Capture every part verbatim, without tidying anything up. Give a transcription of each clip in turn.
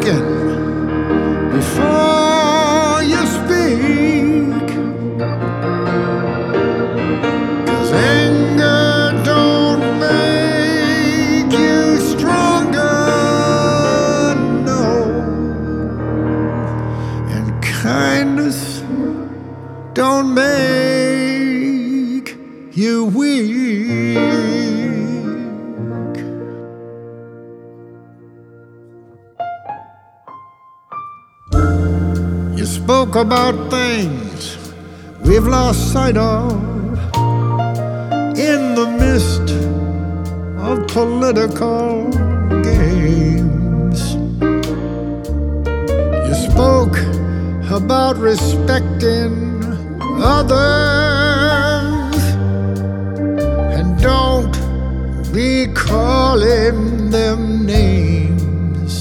thinking before you speak, 'cause anger don't make you stronger, no, and kindness don't make you weak. You spoke about things we've lost sight of in the midst of political games. You spoke about respecting others, and don't be calling them names.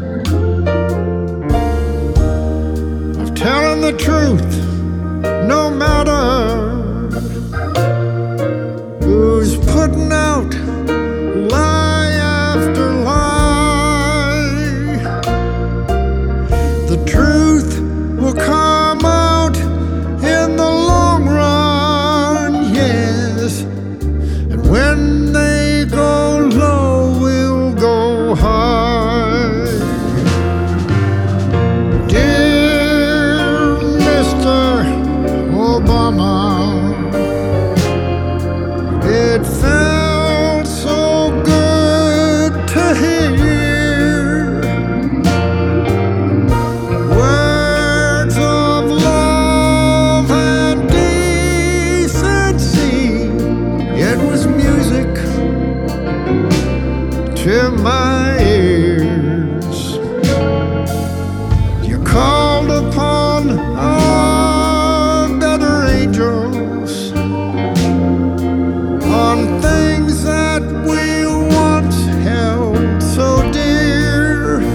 Of telling the truth, no matter who's putting out lie after lie. The truth will come out in the long run, yes, and when they go low, we'll go high. Dear Mister Obama, it felt so good to hear words of love and decency. It was music to my ears. You called upon our better angels on things that we once held so dear.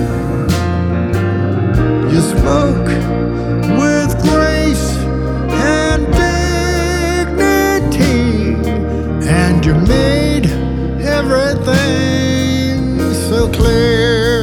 You spoke with grace and dignity, and you made everything so clear.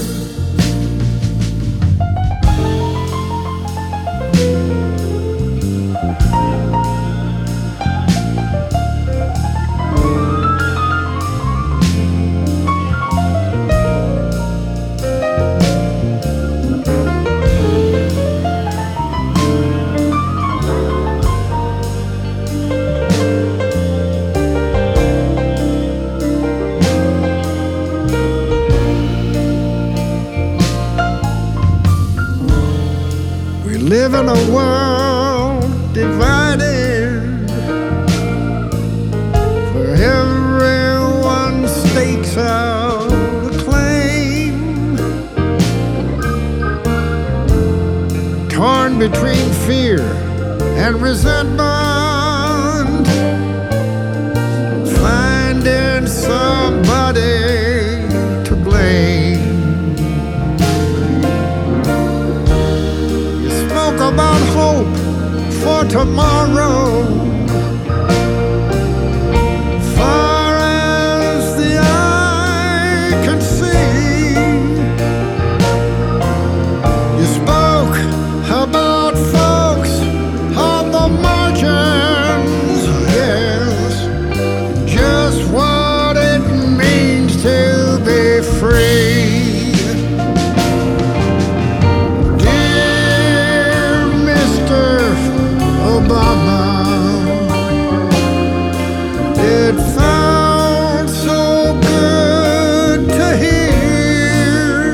We live in a world divided, where everyone stakes out a claim, torn between fear and resentment, finding somebody to blame. About hope for tomorrow, far as the eye can see. You spoke about folks on the margins, yes, just what it means to be free. Obama, it felt so good to hear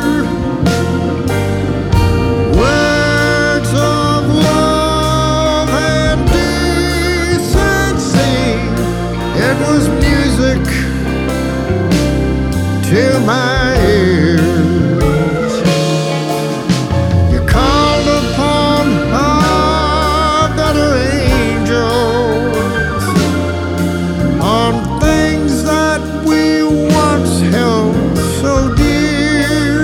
words of love and decency. It was music to my ears. You called upon our better angels on things that we once held so dear.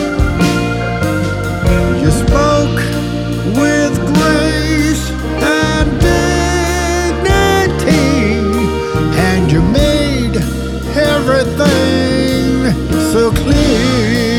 You spoke with grace and dignity, and you made everything so clear.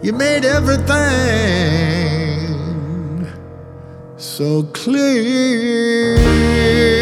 You made everything so clear.